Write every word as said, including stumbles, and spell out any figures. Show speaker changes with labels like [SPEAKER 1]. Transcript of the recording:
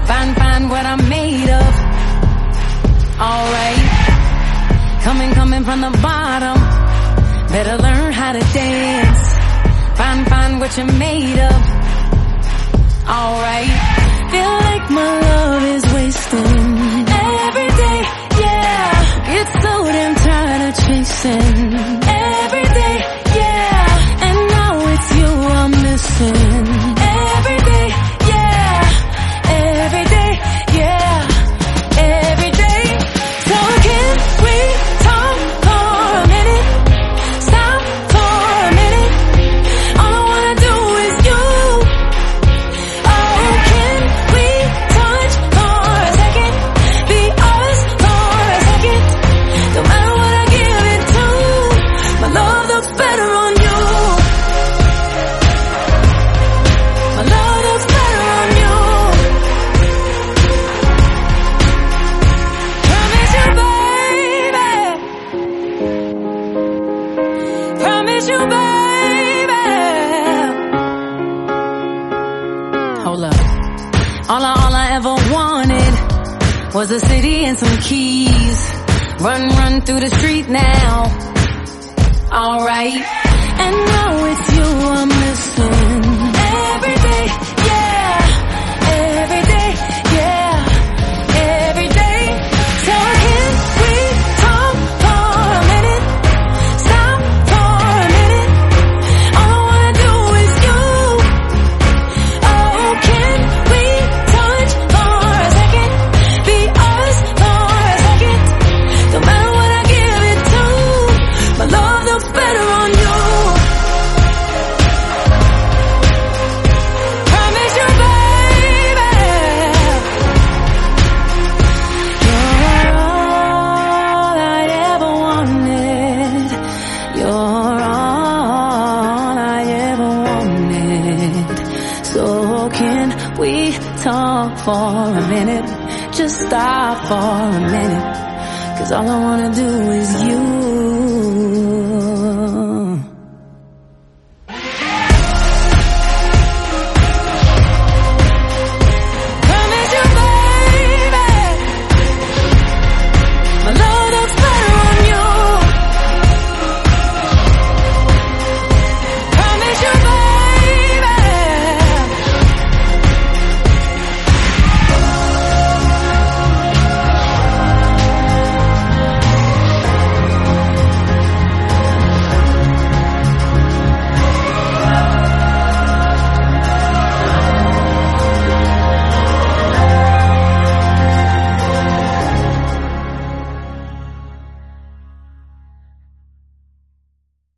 [SPEAKER 1] Find, find what I'm made of. Alright. Coming, coming from the bottom. Better learn how to dance. Find, find what you're made of. Alright. Feel like my love is wasting every day, yeah. Get so damn tired of chasing every day, yeah. And now it's you I'm missing every day, yeah. Every day, yeah. Every day. So can we talk for a minute? Stop for a minute. All I wanna do is you. Oh, can we touch for a second? Be us for a second. No matter what I give it to, my love looks better on you. My love looks better on you. Promise you, baby. Promise you, baby. Hold up. All I, all I ever wanted was a city and some keys. Run, run through the street now. Alright. And now it's you I'm missing every day, yeah. Every day, yeah. Every day. So can we talk for a minute? Stop for a minute. All I wanna do is you. Oh, can we touch for a second? Be us for a second. No matter what I give it to, my love looks better on you. Promise you, baby. You're all I ever wanted. You're all I ever wanted. So can we talk for a minute? Just stop for a minute. 'Cause all I wanna do is you.